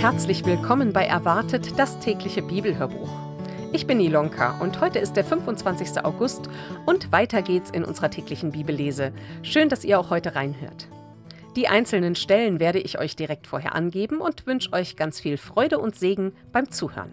Herzlich willkommen bei Erwartet, das tägliche Bibelhörbuch. Ich bin Ilonka und heute ist der 25. August und weiter geht's in unserer täglichen Bibellese. Schön, dass ihr auch heute reinhört. Die einzelnen Stellen werde ich euch direkt vorher angeben und wünsche euch ganz viel Freude und Segen beim Zuhören.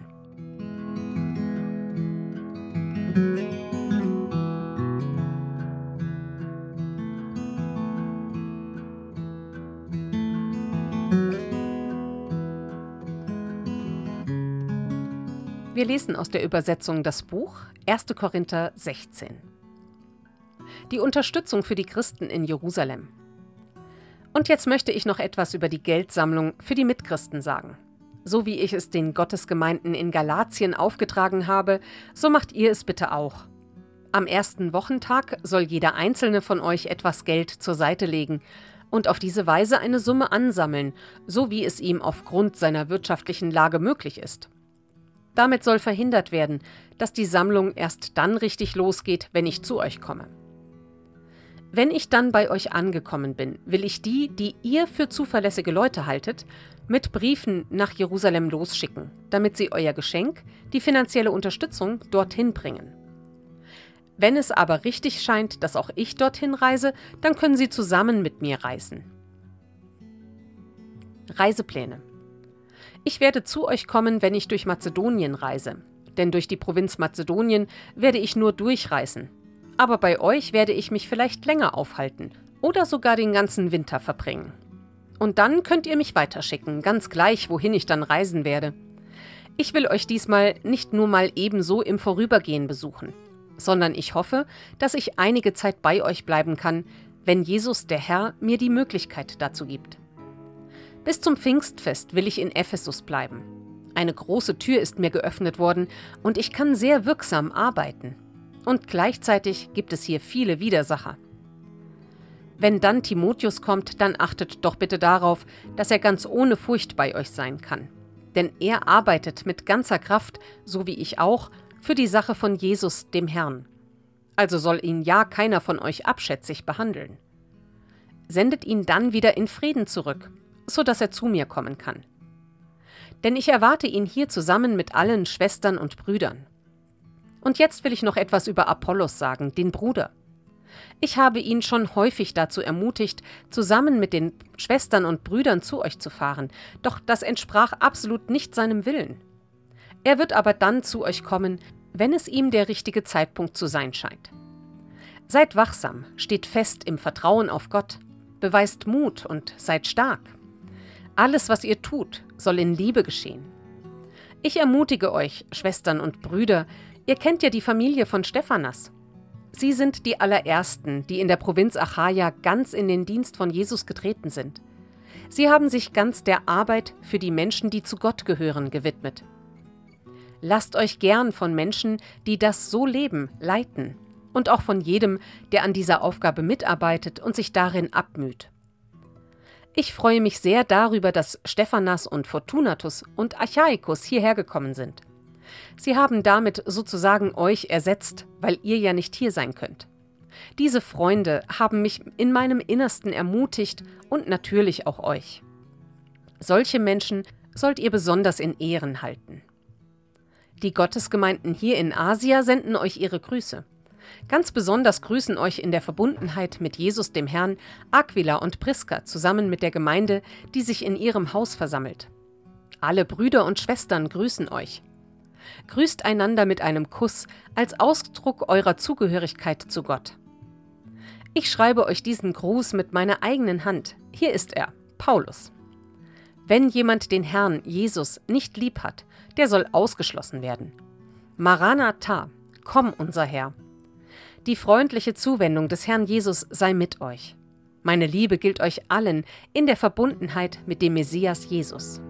Wir lesen aus der Übersetzung das Buch 1. Korinther 16. Die Unterstützung für die Christen in Jerusalem. Und jetzt möchte ich noch etwas über die Geldsammlung für die Mitchristen sagen. So wie ich es den Gottesgemeinden in Galatien aufgetragen habe, so macht ihr es bitte auch. Am ersten Wochentag soll jeder einzelne von euch etwas Geld zur Seite legen und auf diese Weise eine Summe ansammeln, so wie es ihm aufgrund seiner wirtschaftlichen Lage möglich ist. Damit soll verhindert werden, dass die Sammlung erst dann richtig losgeht, wenn ich zu euch komme. Wenn ich dann bei euch angekommen bin, will ich die ihr für zuverlässige Leute haltet, mit Briefen nach Jerusalem losschicken, damit sie euer Geschenk, die finanzielle Unterstützung, dorthin bringen. Wenn es aber richtig scheint, dass auch ich dorthin reise, dann können sie zusammen mit mir reisen. Reisepläne. Ich werde zu euch kommen, wenn ich durch Mazedonien reise, denn durch die Provinz Mazedonien werde ich nur durchreisen. Aber bei euch werde ich mich vielleicht länger aufhalten oder sogar den ganzen Winter verbringen. Und dann könnt ihr mich weiterschicken, ganz gleich, wohin ich dann reisen werde. Ich will euch diesmal nicht nur mal ebenso im Vorübergehen besuchen, sondern ich hoffe, dass ich einige Zeit bei euch bleiben kann, wenn Jesus der Herr mir die Möglichkeit dazu gibt. Bis zum Pfingstfest will ich in Ephesus bleiben. Eine große Tür ist mir geöffnet worden und ich kann sehr wirksam arbeiten. Und gleichzeitig gibt es hier viele Widersacher. Wenn dann Timotheus kommt, dann achtet doch bitte darauf, dass er ganz ohne Furcht bei euch sein kann. Denn er arbeitet mit ganzer Kraft, so wie ich auch, für die Sache von Jesus, dem Herrn. Also soll ihn ja keiner von euch abschätzig behandeln. Sendet ihn dann wieder in Frieden zurück, so dass er zu mir kommen kann. Denn ich erwarte ihn hier zusammen mit allen Schwestern und Brüdern. Und jetzt will ich noch etwas über Apollos sagen, den Bruder. Ich habe ihn schon häufig dazu ermutigt, zusammen mit den Schwestern und Brüdern zu euch zu fahren, doch das entsprach absolut nicht seinem Willen. Er wird aber dann zu euch kommen, wenn es ihm der richtige Zeitpunkt zu sein scheint. Seid wachsam, steht fest im Vertrauen auf Gott, beweist Mut und seid stark. Alles, was ihr tut, soll in Liebe geschehen. Ich ermutige euch, Schwestern und Brüder, ihr kennt ja die Familie von Stephanas. Sie sind die allerersten, die in der Provinz Achaia ganz in den Dienst von Jesus getreten sind. Sie haben sich ganz der Arbeit für die Menschen, die zu Gott gehören, gewidmet. Lasst euch gern von Menschen, die das so leben, leiten und auch von jedem, der an dieser Aufgabe mitarbeitet und sich darin abmüht. Ich freue mich sehr darüber, dass Stephanas und Fortunatus und Achaicus hierher gekommen sind. Sie haben damit sozusagen euch ersetzt, weil ihr ja nicht hier sein könnt. Diese Freunde haben mich in meinem Innersten ermutigt und natürlich auch euch. Solche Menschen sollt ihr besonders in Ehren halten. Die Gottesgemeinden hier in Asia senden euch ihre Grüße. Ganz besonders grüßen euch in der Verbundenheit mit Jesus dem Herrn Aquila und Priska zusammen mit der Gemeinde, die sich in ihrem Haus versammelt. Alle Brüder und Schwestern grüßen euch. Grüßt einander mit einem Kuss als Ausdruck eurer Zugehörigkeit zu Gott. Ich schreibe euch diesen Gruß mit meiner eigenen Hand. Hier ist er, Paulus. Wenn jemand den Herrn Jesus nicht lieb hat, der soll ausgeschlossen werden. Maranatha, komm unser Herr. Die freundliche Zuwendung des Herrn Jesus sei mit euch. Meine Liebe gilt euch allen in der Verbundenheit mit dem Messias Jesus.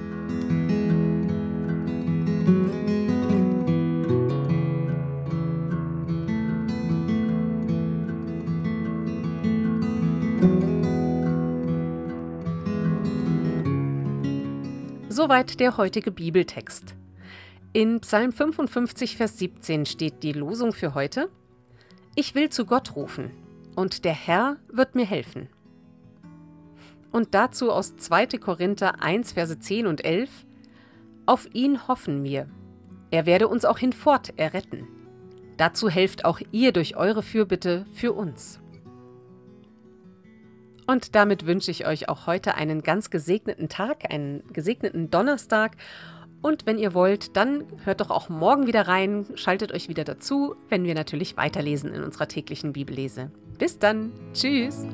Soweit der heutige Bibeltext. In Psalm 55, Vers 17 steht die Losung für heute: Ich will zu Gott rufen, und der Herr wird mir helfen. Und dazu aus 2. Korinther 1, Verse 10 und 11: Auf ihn hoffen wir. Er werde uns auch hinfort erretten. Dazu helft auch ihr durch eure Fürbitte für uns. Und damit wünsche ich euch auch heute einen ganz gesegneten Tag, einen gesegneten Donnerstag. Und wenn ihr wollt, dann hört doch auch morgen wieder rein, schaltet euch wieder dazu, wenn wir natürlich weiterlesen in unserer täglichen Bibellese. Bis dann. Tschüss.